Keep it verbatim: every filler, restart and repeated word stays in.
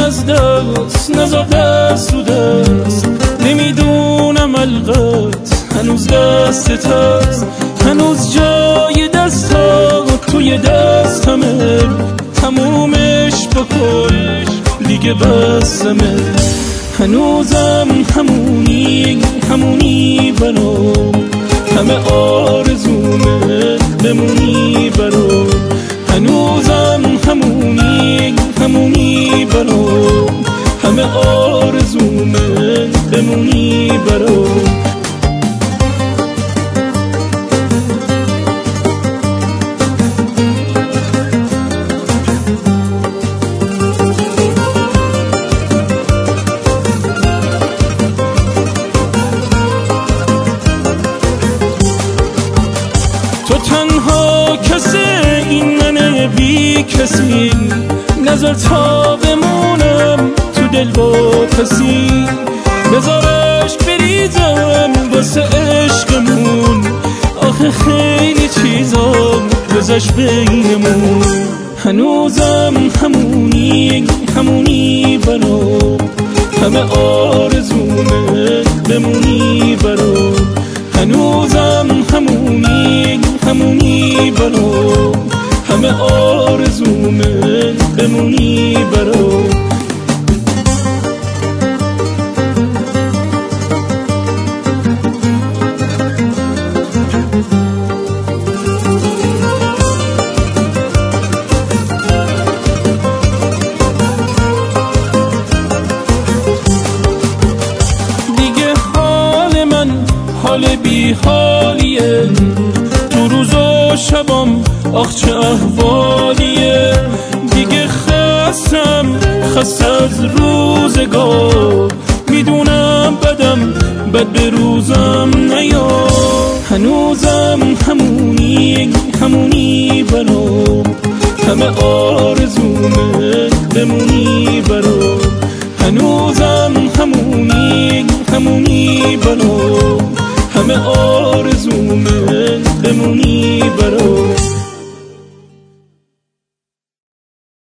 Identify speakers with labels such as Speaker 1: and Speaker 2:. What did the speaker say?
Speaker 1: از دست نزار دست رو دست، نمیدونم علقت هنوز دستت هست، هنوز جای دستا توی دستمه، تمومش بکن دیگه بسمه، هنوزم همونی همونی برام، همه آرزومه بمونی برام، هنوزم همونی همونی برام، همه آرزومه بمونی برام. تو تنها کسی این منه بی کسی، نظر تا بمونم تو دل با پسی، بذارش بریزم واسه عشقمون، آخه خیلی چیزا گذشت بینمون، هنوزم همونی همونی برام، همه آرزومه بمونی برام، هنوزم همونی همونی برام، همه آرزومه بمونی برام. دیگه حال من حال بی حالیه، تو روز و شبام آخ چه احوالیه، دیگه خستم خست از روزگار، میدونم بدم بد به روزم نیا، هنوزم همونی همونی برام، همه آرزومه